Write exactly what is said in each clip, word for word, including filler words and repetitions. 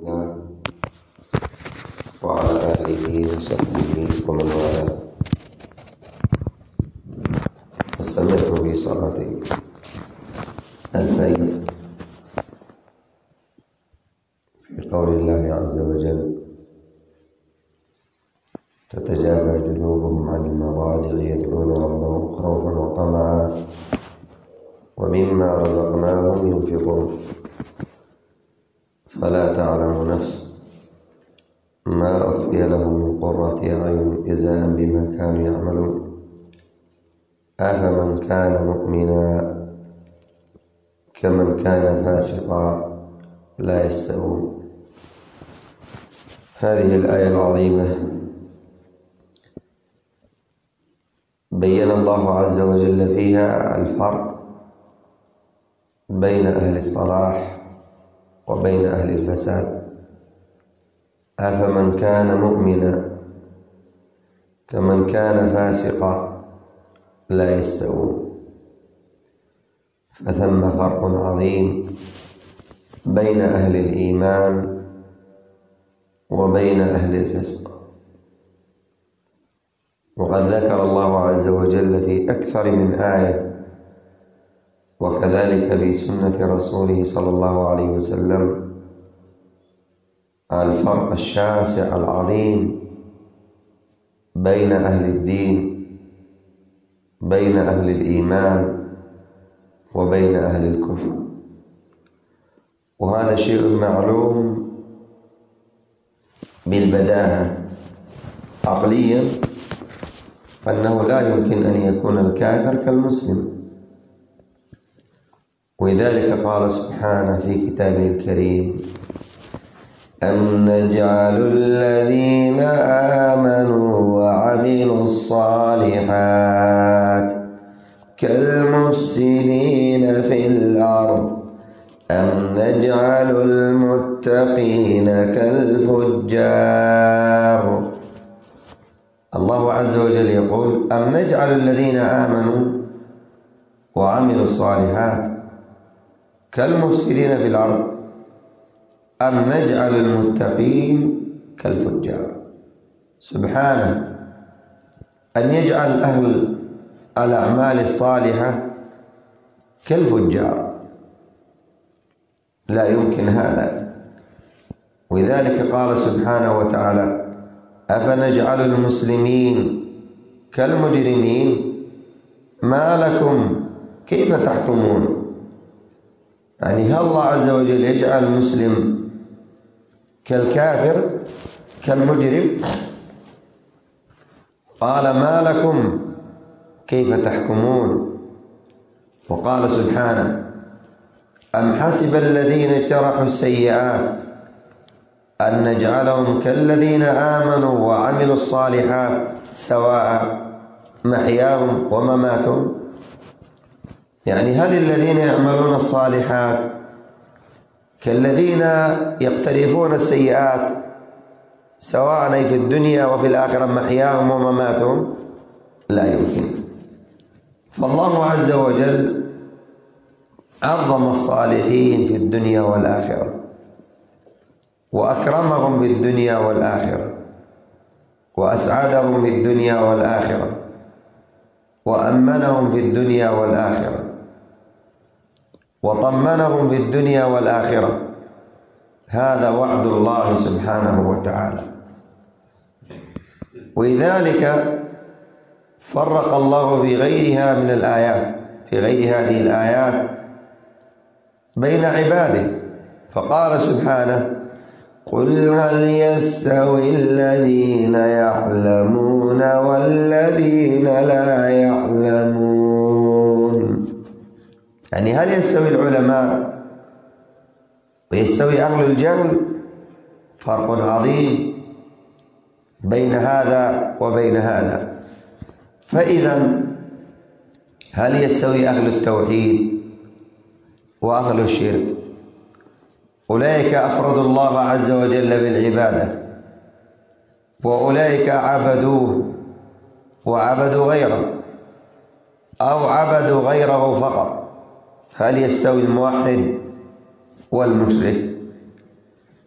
الله وعلى آله وصحبه ومن والاه. استمروا في صلاة الفجر في قول الله عز وجل: تتجافى جنوبهم عن المضاجع يدعون ربهم خوفا وطمعا ومما رزقناهم ينفقون فلا تعلم نفس ما أخفي لهم من قرة أعين جزاء بما كانوا يعملون أفمن كان مؤمنا كمن كان فاسقا لا يستوون. هذه الآية العظيمة بين الله عز وجل فيها الفرق بين أهل الصلاح وبين أهل الفساد. أفمن كان مؤمنا كمن كان فاسقا لا يستوون. فثم فرق عظيم بين أهل الإيمان وبين أهل الفسق، وقد ذكر الله عز وجل في أكثر من آية وكذلك في سنة رسوله صلى الله عليه وسلم الفرق الشاسع العظيم بين أهل الدين، بين أهل الإيمان وبين أهل الكفر. وهذا شيء معلوم بالبداهة عقليا أنه لا يمكن أن يكون الكافر كالمسلم، ولذلك قال سبحانه في كتابه الكريم: أم نجعل الذين آمنوا وعملوا الصالحات كالمفسدين في الأرض أم نجعل المتقين كالفجار. الله عز وجل يقول: أم نجعل الذين آمنوا وعملوا الصالحات كالمفسدين في الأرض أم نجعل المتقين كالفجار. سبحانه أن يجعل أهل الأعمال الصالحة كالفجار، لا يمكن هذا. ولذلك قال سبحانه وتعالى: أفنجعل المسلمين كالمجرمين ما لكم كيف تحكمون. يعني هل الله عز وجل يجعل المسلم كالكافر كالمجرم؟ قال: ما لكم كيف تحكمون. وقال سبحانه: أم حسب الذين اجترحوا السيئات أن نجعلهم كالذين آمنوا وعملوا الصالحات سواء محياهم ومماتهم. يعني هل الذين يعملون الصالحات كالذين يقترفون السيئات سواء في الدنيا وفي الآخرة محياهم ومماتهم؟ لا يمكن. فالله عز وجل عظم الصالحين في الدنيا والآخرة وأكرمهم في الدنيا والآخرة وأسعدهم في الدنيا والآخرة وأمنهم في الدنيا والآخرة وطمنهم في الدنيا والآخرة. هذا وعد الله سبحانه وتعالى. ولذلك فرق الله في غيرها من الآيات، في غير هذه الآيات، بين عباده، فقال سبحانه: قل هل يستوي الذين يعلمون والذين لا يعلمون. يعني هل يستوي العلماء ويستوي أهل الجهل؟ فرق عظيم بين هذا وبين هذا. فإذا هل يستوي أهل التوحيد وأهل الشرك؟ أولئك أفردوا الله عز وجل بالعبادة وأولئك عبدوه وعبدوا غيره أو عبدوا غيره فقط. هل يستوي الموحد والمشرك؟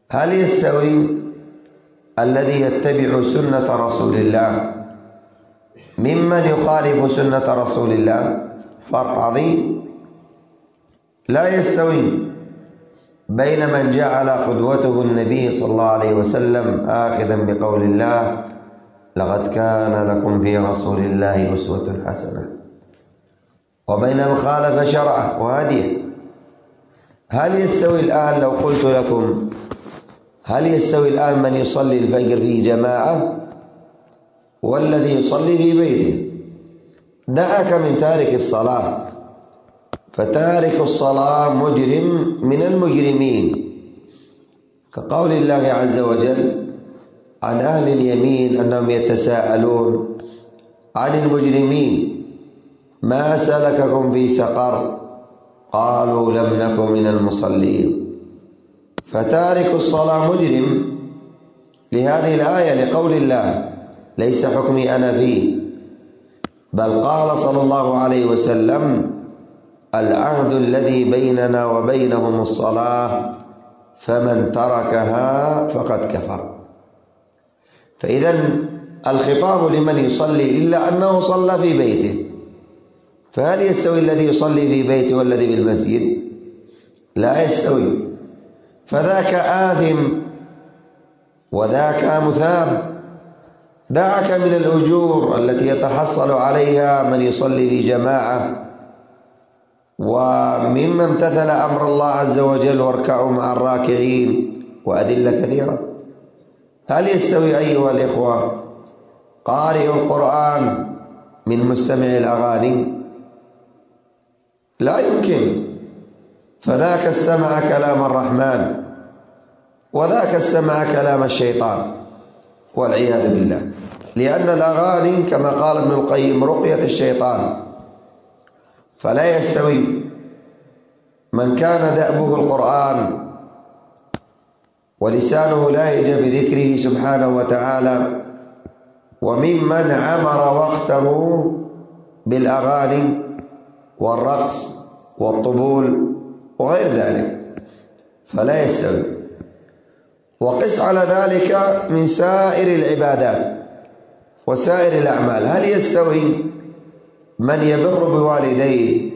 هل يستوي الذي يتبع سنة رسول الله ممن يخالف سنة رسول الله؟ فرق عظيم. لا يستوي بين من جعل قدوته النبي صلى الله عليه وسلم آخذا بقول الله لقد كان لكم في رسول الله أسوة حسنة، وبين من خالف شرعه وهديه. هل يستوي الآن لو قلت لكم هل يستوي الآن من يصلي الفجر في جماعة والذي يصلي في بيته؟ دعك من تارك الصلاة، فتارك الصلاة مجرم من المجرمين، كقول الله عز وجل عن أهل اليمين أنهم يتساءلون عن المجرمين ما سلككم في سقر قالوا لم نكن من المصلين. فتارك الصلاة مجرم لهذه الآية لقول الله ليس حكمي أنا فيه، بل قال صلى الله عليه وسلم العهد الذي بيننا وبينهم الصلاة فمن تركها فقد كفر. فإذا الخطاب لمن يصلي إلا أنه صلى في بيته. فهل يستوي الذي يصلي في بيته والذي في المسجد؟ لا يستوي. فذاك آثم وذاك مثاب. دعك من الأجور التي يتحصل عليها من يصلي في جماعة ومما امتثل أمر الله عز وجل واركعوا مع الراكعين وأدلة كثيرة. هل يستوي أيها الإخوة قارئ القرآن من مستمع الأغاني؟ لا يمكن. فذاك استمع كلام الرحمن وذاك استمع كلام الشيطان والعياذ بالله، لأن الأغاني كما قال ابن القيم رقية الشيطان. فلا يستوي من كان دأبه القرآن ولسانه لاهج بذكره سبحانه وتعالى وممن عمر وقته بالأغاني والرقص والطبول وغير ذلك، فلا يستوي. وقس على ذلك من سائر العبادات وسائر الأعمال. هل يستوي من يبر بوالديه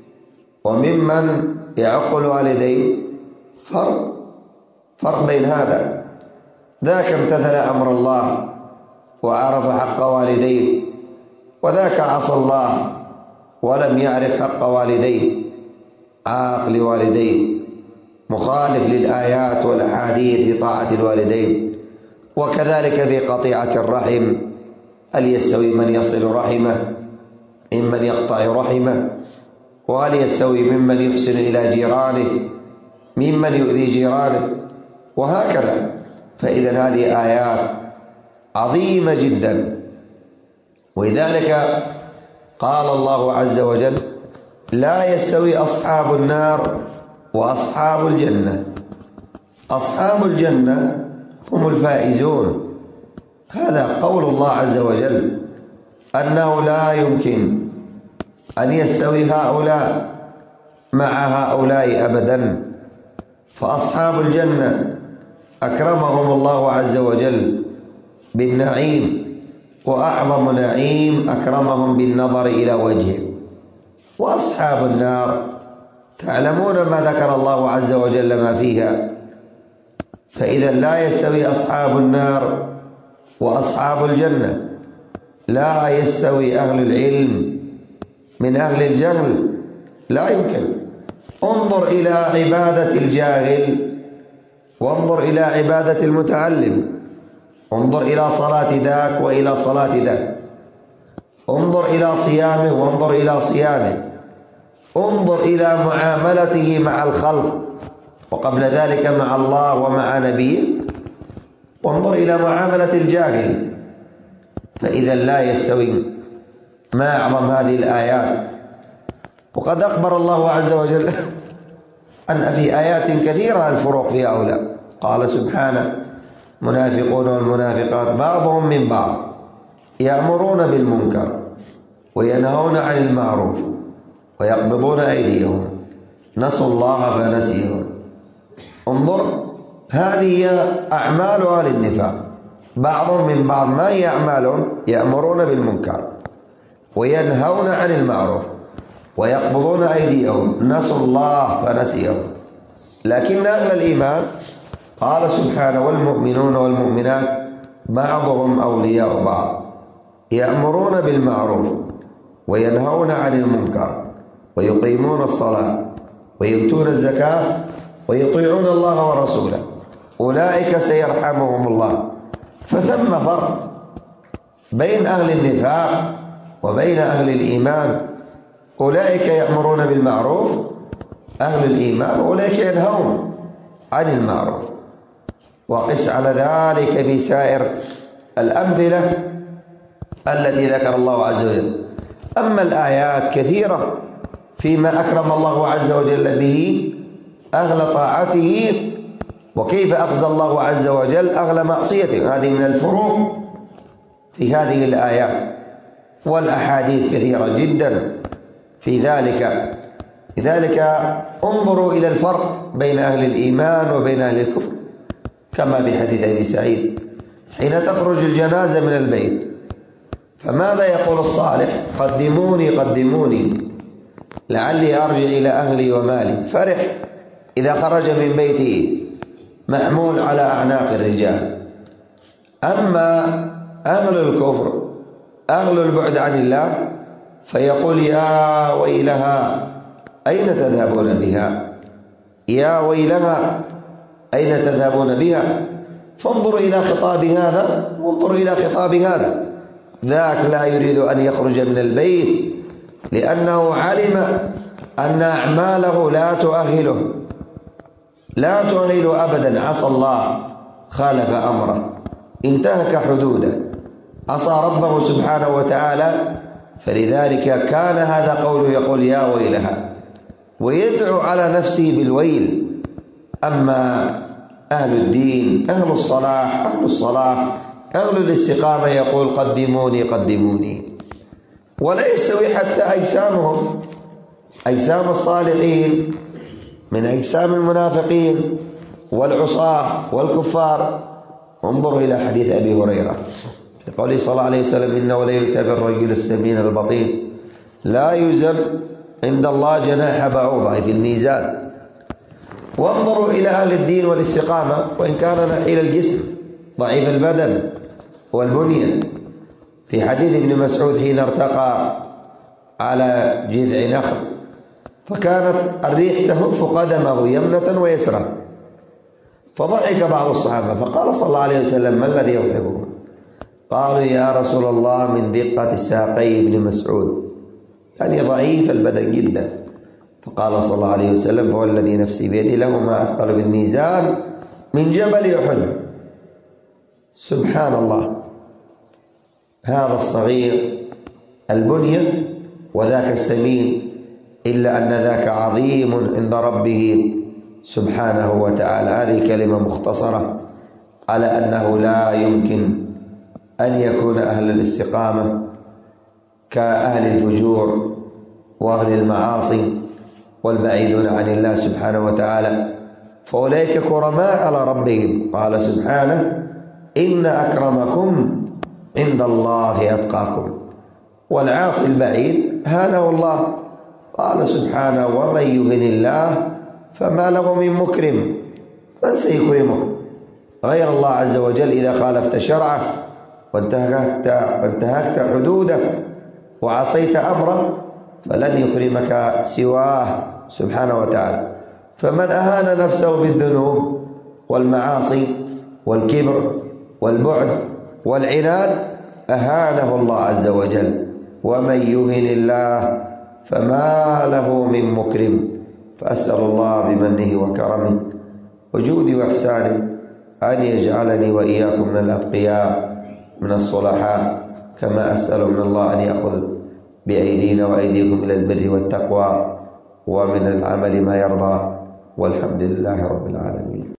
وممن يعق الوالدين؟ فرق فرق بين هذا. ذاك امتثل أمر الله وعرف حق والديه، وذاك عصى الله ولم يعرف حق والديه، عاق لوالديه، مخالف للآيات والأحاديث في طاعة الوالدين. وكذلك في قطيعة الرحم. هل يستوي من يصل رحمه ممن يقطع رحمه؟ وهل يستوي ممن يحسن إلى جيرانه ممن يؤذي جيرانه؟ وهكذا. فإذا هذه آيات عظيمة جدا. ولذلك قال الله عز وجل لا يستوي أصحاب النار وأصحاب الجنة. أصحاب الجنة هم الفائزون. هذا قول الله عز وجل أنه لا يمكن أن يستوي هؤلاء مع هؤلاء أبدا. فأصحاب الجنة أكرمهم الله عز وجل بالنعيم، وأعظم نعيم أكرمهم بالنظر إلى وجهه. وأصحاب النار تعلمون ما ذكر الله عز وجل ما فيها. فإذا لا يستوي أصحاب النار وأصحاب الجنة. لا يستوي أهل العلم من أهل الجهل، لا يمكن. انظر إلى عبادة الجاهل وانظر إلى عبادة المتعلم. انظر إلى صلاة ذاك وإلى صلاة ذاك. انظر إلى صيامه وانظر إلى صيامه. انظر إلى معاملته مع الخلق وقبل ذلك مع الله ومع نبيه. وانظر إلى معاملة الجاهل. فإذا لا يستوي. ما أعظم هذه الآيات. وقد أخبر الله عز وجل أن في آيات كثيرة الفروق في هؤلاء. قال سبحانه منافقون والمنافقات بعضهم من بعض يأمرون بالمنكر وينهون عن المعروف ويقبضون أيديهم نسوا الله فنسيهم. انظر هذه هي أعمال أهل النفاق، بعضهم من بعض. ما هي أعمالهم؟ يأمرون بالمنكر وينهون عن المعروف ويقبضون أيديهم، نسوا الله فنسيهم. لكن أهل الإيمان قال سبحانه: والمؤمنون والمؤمنات بعضهم أولياء بعض يأمرون بالمعروف وينهون عن المنكر ويقيمون الصلاة ويؤتون الزكاة ويطيعون الله ورسوله أولئك سيرحمهم الله. فثم فرق بين أهل النفاق وبين أهل الإيمان. أولئك يأمرون بالمعروف أهل الإيمان، وأولئك ينهون عن المعروف. وقس على ذلك في سائر الأمثلة التي ذكر الله عز وجل. أما الآيات كثيرة فيما أكرم الله عز وجل به أهل طاعته، وكيف أخزى الله عز وجل أهل معصيته. هذه من الفروق في هذه الآيات، والأحاديث كثيرة جدا في ذلك. لذلك انظروا إلى الفرق بين أهل الإيمان وبين أهل الكفر، كما في حديث أبي سعيد: حين تخرج الجنازة من البيت فماذا يقول الصالح؟ قدموني قدموني لعلي أرجع إلى أهلي ومالي. فرح إذا خرج من بيته محمول على أعناق الرجال. أما أهل الكفر أهل البعد عن الله فيقول: يا ويلها أين تذهبون بها؟ يا ويلها أين تذهبون بها؟ فانظروا إلى خطاب هذا وانظروا إلى خطاب هذا. ذاك لا يريد أن يخرج من البيت لأنه علم أن أعماله لا تؤهله لا تؤهله أبدا. عصى الله، خالف أمره، انتهك حدوده، عصى ربه سبحانه وتعالى. فلذلك كان هذا قوله يقول: يا ويلها، ويدعو على نفسه بالويل. أما أهل الدين أهل الصلاح أهل الصلاح أهل الاستقامة يقول: قدموني قدموني. ولا يستوي حتى أجسامهم، أجسام الصالحين من أجسام المنافقين والعصاة والكفار. انظروا إلى حديث أبي هريرة في قوله صلى الله عليه وسلم: إنه لا يؤتى بالرجل السمين البطين لا يزن عند الله جناح بعوضة في الميزان. وانظروا إلى أهل الدين والاستقامة وإن كان نحيل الجسم ضعيف البدن والبنية. في حديث ابن مسعود حين ارتقى على جذع نخل فكانت الريح تهف قدمه يمنة ويسرى، فضحك بعض الصحابة فقال صلى الله عليه وسلم: ما الذي يضحككم؟ قالوا: يا رسول الله من دقة ساقي ابن مسعود، يعني ضعيف البدن جدا. فقال صلى الله عليه وسلم: فهو الذي نفسي بيده له ما أثقل بالميزان من جبل أحد. سبحان الله، هذا الصغير البنية وذاك السمين، إلا أن ذاك عظيم عند ربه سبحانه وتعالى. هذه كلمة مختصرة على أنه لا يمكن أن يكون أهل الاستقامة كأهل الفجور وأهل المعاصي والبعيدون عن الله سبحانه وتعالى، فأولئك كرماء على ربهم. قال سبحانه: إن أكرمكم عند الله أتقاكم. والعاصي البعيد هانه الله. قال سبحانه: ومن يهن الله فما له من مكرم. من سيكرمك غير الله عز وجل إذا خالفت شرعه وانتهكت, وانتهكت حدوده وعصيت أمره؟ فلن يكرمك سواه سبحانه وتعالى. فمن أهان نفسه بالذنوب والمعاصي والكبر والبعد والعناد أهانه الله عز وجل. ومن يهن الله فما له من مكرم. فأسأل الله بمنه وكرمه وجودي وإحسانه أن يجعلني وإياكم من الأتقياء من الصلحاء، كما أسأل من الله أن يأخذ بأيدينا وأيديكم إلى البر والتقوى ومن العمل ما يرضى. والحمد لله رب العالمين.